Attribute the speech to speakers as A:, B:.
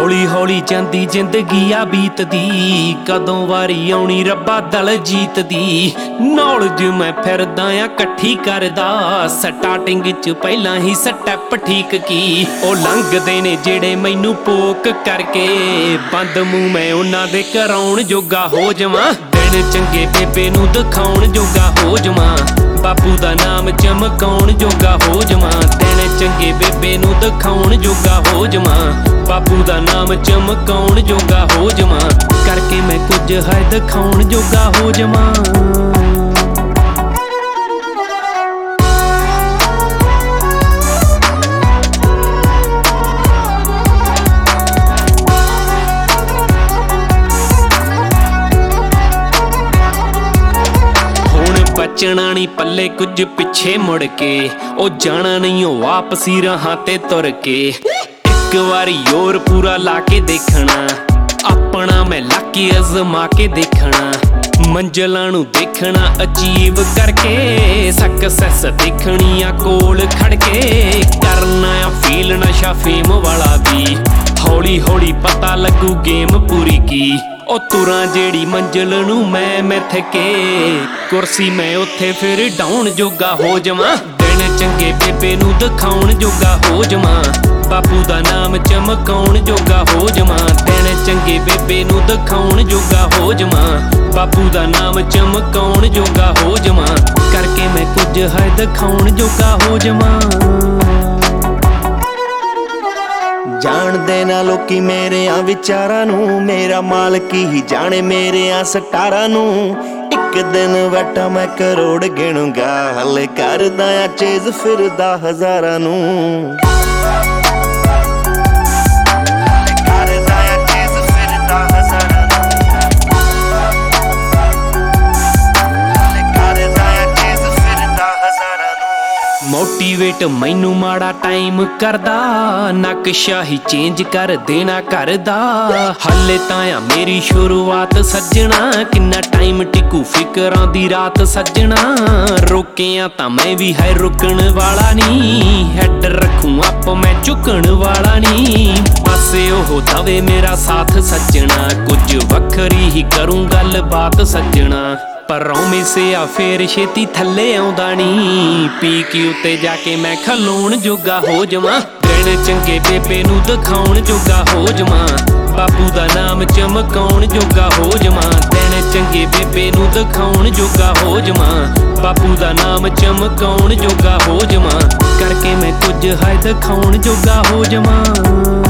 A: ਹੌਲੀ ਹੌਲੀ ਜਾਂਦੀ ਜ਼ਿੰਦਗੀ ਆ ਬੀਤਦੀ, ਕਦੋਂ ਵਾਰੀ ਆਉਣੀ ਰੱਬਾ ਦਲ ਜੀਤਦੀ। ਨੌਲੇਜ ਮੈਂ ਫਿਰਦਾ ਆ ਇਕੱਠੀ ਕਰਦਾ, ਸਟਾਰਟਿੰਗ ਚ ਪਹਿਲਾਂ ਹੀ ਸਟੈਪ ਠੀਕ ਕੀ। ਉਹ ਲੰਘਦੇ ਨੇ ਜਿਹੜੇ ਮੈਨੂੰ ਪੋਕ ਕਰਕੇ, ਬੰਦ ਮੂੰਹ ਮੈਂ ਉਹਨਾਂ ਦੇ ਕਰਾਉਣ ਜੋਗਾ ਹੋ ਜਾਵਾਂ। ਦਿਨ ਚੰਗੇ ਬੇਬੇ ਨੂੰ ਦਿਖਾਉਣ ਜੋਗਾ ਹੋ ਜਾਵਾਂ, ਬਾਪੂ ਦਾ ਨਾਮ ਚਮਕਾਉਣ ਜੋਗਾ ਹੋ ਜਾਵਾਂ। ਦਿਨ ਚੰਗੇ ਬੇਬੇ ਨੂੰ ਦਿਖਾਉਣ ਜੋਗਾ ਹੋ ਜਾਵਾਂ, ਬਾਪੂ ਦਾ ਨਾਮ ਚਮਕਾਉਣ ਜੋਗਾ ਹੋ ਜਾਵਾਂ। ਕਰਕੇ ਮੈਂ ਕੁਝ ਹੈ ਦਿਖਾਉਣ ਜੋਗਾ ਹੋ ਜਾਵਾਂ। ਬਚਣਾ ਨਹੀਂ ਪੱਲੇ ਕੁਝ ਪਿੱਛੇ ਮੁੜ ਕੇ, ਉਹ ਜਾਣਾ ਨਹੀਂ ਉਹ ਵਾਪਸੀ ਰਾਹਾਂ ਤੇ ਤੁਰ ਕੇ। ਇੱਕ ਵਾਰੀ ਹੋਰ ਪੂਰਾ ਲਾ ਕੇ ਦੇਖਣਾ, ਆਪਣਾ ਮੈਂ ਲਾਕੇ ਅਜ਼ਮਾ ਕੇ ਦੇਖਣਾ। ਮੰਜ਼ਲਾਂ ਨੂੰ ਦੇਖਣਾ ਅਚੀਵ ਕਰਕੇ, ਸਕਸੈਸ ਦੇਖਣੀ ਆ ਕੋਲ ਖੜ ਕੇ। ਕਰਨਾ ਆ ਫੀਲ ਨਸ਼ਾ ਫੇਮ ਵਾਲਾ ਵੀ, ਹੌਲੀ ਹੌਲੀ ਪਤਾ ਲੱਗੂ ਗੇਮ ਪੂਰੀ ਕੀ। ਉਹ ਤੁਰਾਂ ਜਿਹੜੀ ਮੰਜ਼ਿਲ ਨੂੰ ਮੈਂ ਮਿੱਥ ਕੇ, ਕੁਰਸੀ ਮੈਂ ਉੱਥੇ ਫਿਰ ਡਾਉਣ ਜੋਗਾ ਹੋ ਜਾਵਾਂ। ਦਿਨ ਚੰਗੇ ਬੇਬੇ ਨੂੰ ਦਿਖਾਉਣ ਜੋਗਾ ਹੋ ਜਾਵਾਂ, ਬਾਪੂ ਦਾ ਨਾਮ ਚਮਕਾਉਣ ਜੋਗਾ ਹੋ ਜਾਵਾਂ। ਦਿਨ ਚੰਗੇ ਬੇਬੇ ਨੂੰ ਦਿਖਾਉਣ ਜੋਗਾ ਹੋ ਜਾਵਾਂ, ਬਾਪੂ ਦਾ ਨਾਮ ਚਮਕਾਉਣ ਜੋਗਾ ਹੋ ਜਾਵਾਂ। ਕਰਕੇ ਮੈਂ ਕੁਝ ਹੈ ਦਿਖਾਉਣ ਜੋਗਾ ਹੋ ਜਾਵਾਂ।
B: ਜਾਣਦੇ ਨਾ ਲੋਕੀ ਮੇਰਿਆਂ ਵਿਚਾਰਾਂ ਨੂੰ, ਮੇਰਾ ਮਾਲਕ ਹੀ ਜਾਣੇ ਮੇਰਿਆਂ ਸਟਾਰਾਂ ਨੂੰ। ਇੱਕ ਦਿਨ ਬੈਠਾ ਮੈਂ ਕਰੋੜ ਗਿਣੂੰਗਾ, ਹਲੇ ਕਰਦਾ ਆ ਚੇਜ਼ ਫਿਰਦਾ ਹਜ਼ਾਰਾਂ ਨੂੰ।
A: ਮੋਟੀਵੇਟ ਮੈਨੂੰ ਮਾੜਾ ਟਾਈਮ ਕਰਦਾ, ਨਕਸ਼ਾ ਹੀ ਚੇਂਜ ਕਰ ਦੇਣਾ ਕਰਦਾ। ਹਲੇ ਤਾਂ ਆ ਮੇਰੀ ਸ਼ੁਰੂਆਤ ਸੱਜਣਾ, ਕਿੰਨਾ ਟਾਈਮ ਟਿਕੂ ਫਿਕਰਾਂ ਦੀ ਰਾਤ ਸੱਜਣਾ। ਰੋਕਿਆ ਤਾਂ ਮੈਂ ਵੀ ਹੈ ਰੁਕਣ ਵਾਲਾ ਨੀ, ਹੈਡ ਰੱਖੂ ਆਪ ਮੈਂ ਝੁਕਣ ਵਾਲਾ ਨੀ। ਪਾਸੇ ਉਹ ਦਵੇ ਮੇਰਾ ਸਾਥ ਸੱਜਣਾ, ਕੁਝ ਵੱਖਰੀ ਹੀ ਕਰੂੰ ਗੱਲ ਬਾਤ ਸੱਜਣਾ। ਪਰ ਰੌਵੇਂ ਸਿਆ ਫੇਰ ਛੇਤੀ ਥੱਲੇ ਆਉਂਦਾ ਨੀ, ਪੀ ਕੇ ਉੱਤੇ ਜਾ ਕੇ ਮੈਂ ਖਲੋਣ ਜੋਗਾ ਹੋ ਜਾਵਾਂ। ਦਿਨ ਚੰਗੇ ਬੇਬੇ ਨੂੰ ਦਿਖਾਉਣ ਜੋਗਾ ਹੋ ਜਾਵਾਂ, ਬਾਪੂ ਦਾ ਨਾਮ ਚਮਕਾਉਣ ਜੋਗਾ ਹੋ ਜਾਵਾਂ। ਦਿਨ ਚੰਗੇ ਬੇਬੇ ਨੂੰ ਦਿਖਾਉਣ ਜੋਗਾ ਹੋ ਜਾਵਾਂ, ਬਾਪੂ ਦਾ ਨਾਮ ਚਮਕਾਉਣ ਜੋਗਾ ਹੋ ਜਾਵਾਂ। ਕਰਕੇ ਮੈਂ ਕੁਝ ਹੈ ਦਿਖਾਉਣ ਜੋਗਾ ਹੋ ਜਾਵਾਂ।